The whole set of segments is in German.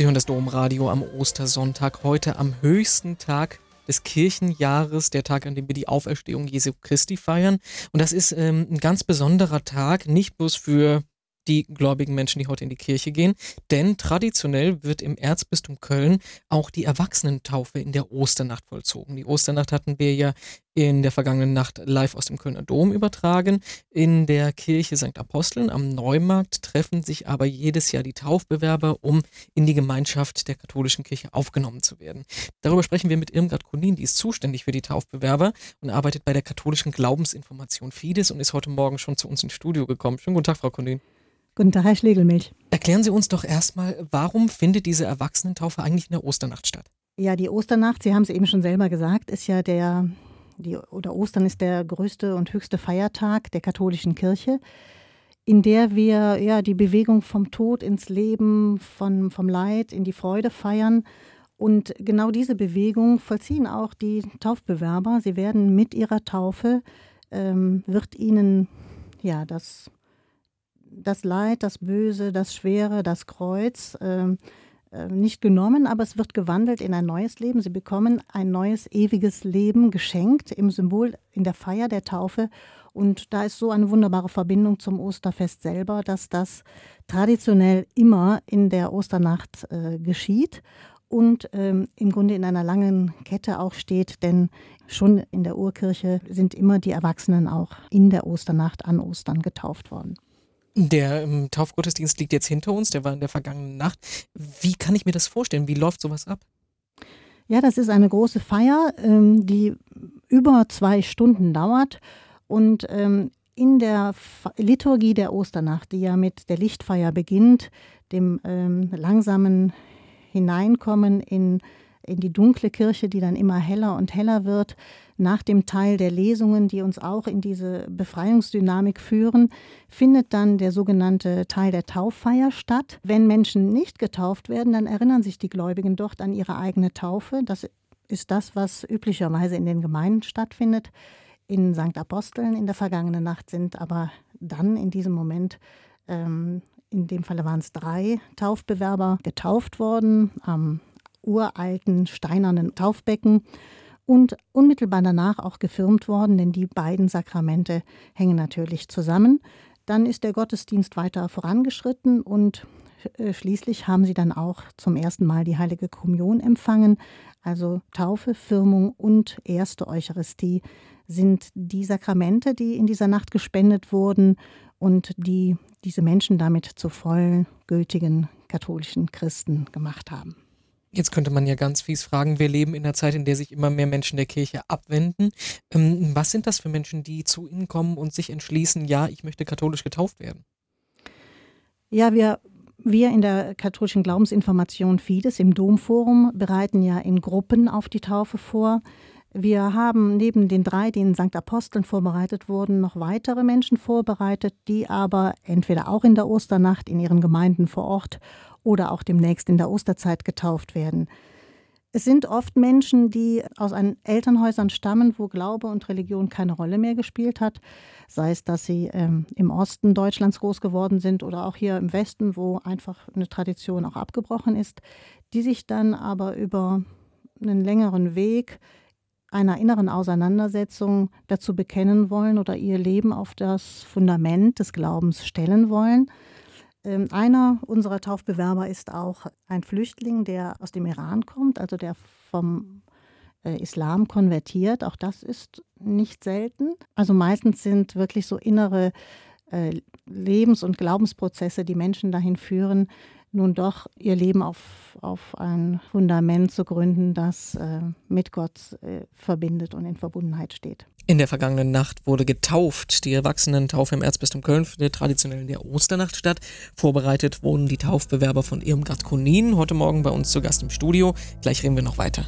Sie hören das Domradio am Ostersonntag, heute am höchsten Tag des Kirchenjahres, der Tag, an dem wir die Auferstehung Jesu Christi feiern. Und das ist ein ganz besonderer Tag, nicht bloß für die gläubigen Menschen, die heute in die Kirche gehen, denn traditionell wird im Erzbistum Köln auch die Erwachsenentaufe in der Osternacht vollzogen. Die Osternacht hatten wir ja in der vergangenen Nacht live aus dem Kölner Dom übertragen. In der Kirche St. Aposteln am Neumarkt treffen sich aber jedes Jahr die Taufbewerber, um in die Gemeinschaft der katholischen Kirche aufgenommen zu werden. Darüber sprechen wir mit Irmgard Konin, die ist zuständig für die Taufbewerber und arbeitet bei der katholischen Glaubensinformation Fides und ist heute Morgen schon zu uns ins Studio gekommen. Schönen guten Tag, Frau Konin. Guten Tag, Herr Schlegelmilch. Erklären Sie uns doch erstmal, warum findet diese Erwachsenentaufe eigentlich in der Osternacht statt? Ja, die Osternacht, Sie haben es eben schon selber gesagt, ist ja Ostern ist der größte und höchste Feiertag der katholischen Kirche, in der wir die Bewegung vom Tod ins Leben, vom Leid in die Freude feiern. Und genau diese Bewegung vollziehen auch die Taufbewerber. Sie werden mit ihrer Taufe, wird ihnen das Leid, das Böse, das Schwere, das Kreuz nicht genommen, aber es wird gewandelt in ein neues Leben. Sie bekommen ein neues, ewiges Leben geschenkt im Symbol, in der Feier der Taufe. Und da ist so eine wunderbare Verbindung zum Osterfest selber, dass das traditionell immer in der Osternacht geschieht und im Grunde in einer langen Kette auch steht, denn schon in der Urkirche sind immer die Erwachsenen auch in der Osternacht an Ostern getauft worden. Der Taufgottesdienst liegt jetzt hinter uns, der war in der vergangenen Nacht. Wie kann ich mir das vorstellen? Wie läuft sowas ab? Ja, das ist eine große Feier, die über 2 Stunden dauert. Und in der Liturgie der Osternacht, die ja mit der Lichtfeier beginnt, dem langsamen Hineinkommen in die dunkle Kirche, die dann immer heller und heller wird, nach dem Teil der Lesungen, die uns auch in diese Befreiungsdynamik führen, findet dann der sogenannte Teil der Tauffeier statt. Wenn Menschen nicht getauft werden, dann erinnern sich die Gläubigen dort an ihre eigene Taufe. Das ist das, was üblicherweise in den Gemeinden stattfindet. In St. Aposteln in der vergangenen Nacht sind aber dann in diesem Moment, in dem Falle waren es 3 Taufbewerber, getauft worden am uralten steinernen Taufbecken und unmittelbar danach auch gefirmt worden, denn die beiden Sakramente hängen natürlich zusammen. Dann ist der Gottesdienst weiter vorangeschritten und schließlich haben sie dann auch zum ersten Mal die Heilige Kommunion empfangen. Also Taufe, Firmung und erste Eucharistie sind die Sakramente, die in dieser Nacht gespendet wurden und die diese Menschen damit zu vollen, gültigen katholischen Christen gemacht haben. Jetzt könnte man ja ganz fies fragen, wir leben in einer Zeit, in der sich immer mehr Menschen der Kirche abwenden. Was sind das für Menschen, die zu Ihnen kommen und sich entschließen, ja, ich möchte katholisch getauft werden? Ja, wir in der katholischen Glaubensinformation Fides im Domforum bereiten ja in Gruppen auf die Taufe vor. Wir haben neben den 3, die in St. Aposteln vorbereitet wurden, noch weitere Menschen vorbereitet, die aber entweder auch in der Osternacht in ihren Gemeinden vor Ort oder auch demnächst in der Osterzeit getauft werden. Es sind oft Menschen, die aus Elternhäusern stammen, wo Glaube und Religion keine Rolle mehr gespielt hat. Sei es, dass sie im Osten Deutschlands groß geworden sind oder auch hier im Westen, wo einfach eine Tradition auch abgebrochen ist, die sich dann aber über einen längeren Weg einer inneren Auseinandersetzung dazu bekennen wollen oder ihr Leben auf das Fundament des Glaubens stellen wollen. Einer unserer Taufbewerber ist auch ein Flüchtling, der aus dem Iran kommt, also der vom Islam konvertiert. Auch das ist nicht selten. Also meistens sind wirklich so innere Lebens- und Glaubensprozesse, die Menschen dahin führen, nun doch ihr Leben auf ein Fundament zu gründen, das mit Gott verbindet und in Verbundenheit steht. In der vergangenen Nacht wurde getauft. Die Erwachsenentaufe im Erzbistum Köln findet traditionell in der Osternacht statt. Vorbereitet wurden die Taufbewerber von Irmgard Konin, heute Morgen bei uns zu Gast im Studio. Gleich reden wir noch weiter.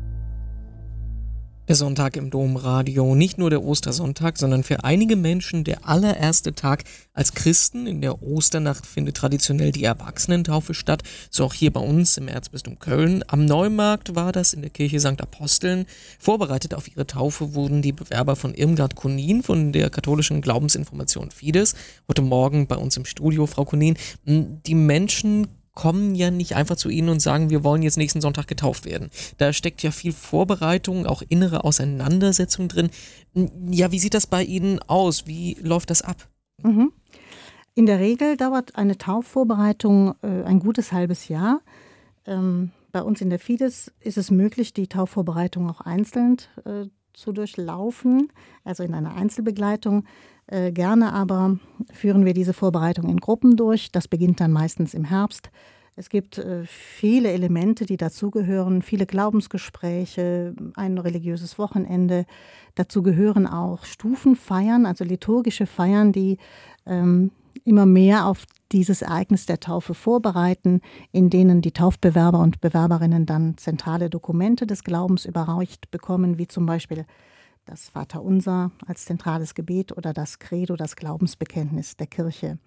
Der Sonntag im Domradio, nicht nur der Ostersonntag, sondern für einige Menschen der allererste Tag als Christen. In der Osternacht findet traditionell die Erwachsenentaufe statt, so auch hier bei uns im Erzbistum Köln. Am Neumarkt war das in der Kirche St. Aposteln. Vorbereitet auf ihre Taufe wurden die Bewerber von Irmgard Konin von der katholischen Glaubensinformation Fides. Heute Morgen bei uns im Studio, Frau Konin. Die Menschen kommen ja nicht einfach zu Ihnen und sagen, wir wollen jetzt nächsten Sonntag getauft werden. Da steckt ja viel Vorbereitung, auch innere Auseinandersetzung drin. Ja, wie sieht das bei Ihnen aus? Wie läuft das ab? Mhm. In der Regel dauert eine Taufvorbereitung ein gutes halbes Jahr. Bei uns in der Fides ist es möglich, die Taufvorbereitung auch einzeln zu durchlaufen, also in einer Einzelbegleitung. Gerne aber führen wir diese Vorbereitung in Gruppen durch. Das beginnt dann meistens im Herbst. Es gibt viele Elemente, die dazugehören, viele Glaubensgespräche, ein religiöses Wochenende. Dazu gehören auch Stufenfeiern, also liturgische Feiern, die immer mehr auf dieses Ereignis der Taufe vorbereiten, in denen die Taufbewerber und Bewerberinnen dann zentrale Dokumente des Glaubens überreicht bekommen, wie zum Beispiel das Vaterunser als zentrales Gebet oder das Credo, das Glaubensbekenntnis der Kirche.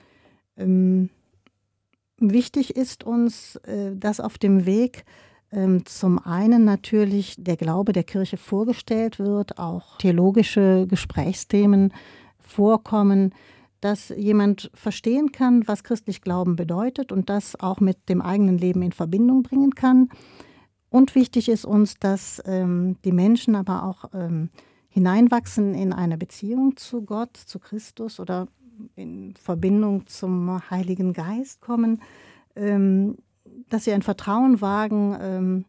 Wichtig ist uns, dass auf dem Weg zum einen natürlich der Glaube der Kirche vorgestellt wird, auch theologische Gesprächsthemen vorkommen, dass jemand verstehen kann, was christlich Glauben bedeutet und das auch mit dem eigenen Leben in Verbindung bringen kann. Und wichtig ist uns, dass die Menschen aber auch hineinwachsen in eine Beziehung zu Gott, zu Christus oder in Verbindung zum Heiligen Geist kommen, dass sie ein Vertrauen wagen,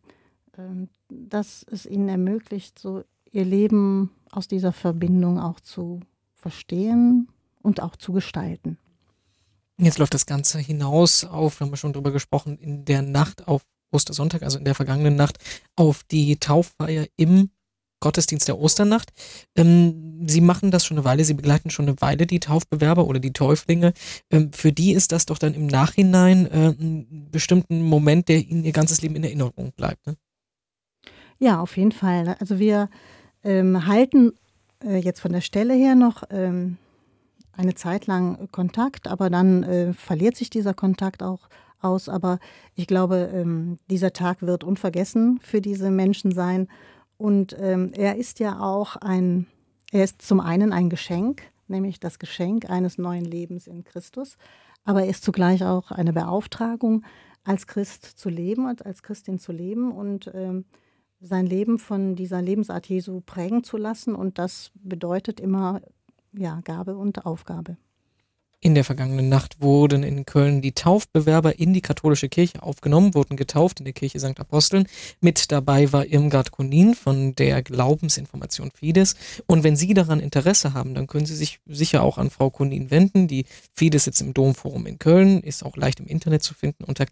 dass es ihnen ermöglicht, so ihr Leben aus dieser Verbindung auch zu verstehen und auch zu gestalten. Jetzt läuft das Ganze hinaus auf, da haben wir schon drüber gesprochen, in der Nacht auf Ostersonntag, also in der vergangenen Nacht, auf die Tauffeier im Gottesdienst der Osternacht. Sie machen das schon eine Weile, Sie begleiten schon eine Weile die Taufbewerber oder die Täuflinge. Für die ist das doch dann im Nachhinein ein bestimmten Moment, der ihnen ihr ganzes Leben in Erinnerung bleibt, ne? Ja, auf jeden Fall. Also wir halten jetzt von der Stelle her noch eine Zeit lang Kontakt, aber dann verliert sich dieser Kontakt auch aus. Aber ich glaube, dieser Tag wird unvergessen für diese Menschen sein. Und er ist ja auch er ist zum einen ein Geschenk, nämlich das Geschenk eines neuen Lebens in Christus. Aber er ist zugleich auch eine Beauftragung, als Christ zu leben und als Christin zu leben und sein Leben von dieser Lebensart Jesu prägen zu lassen. Und das bedeutet immer Gabe und Aufgabe. In der vergangenen Nacht wurden in Köln die Taufbewerber in die katholische Kirche aufgenommen, wurden getauft in der Kirche St. Aposteln. Mit dabei war Irmgard Konin von der Glaubensinformation Fides. Und wenn Sie daran Interesse haben, dann können Sie sich sicher auch an Frau Konin wenden. Die Fides sitzt im Domforum in Köln, ist auch leicht im Internet zu finden unter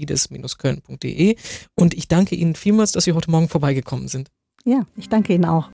kgi-fides-köln.de. Und ich danke Ihnen vielmals, dass Sie heute Morgen vorbeigekommen sind. Ja, ich danke Ihnen auch.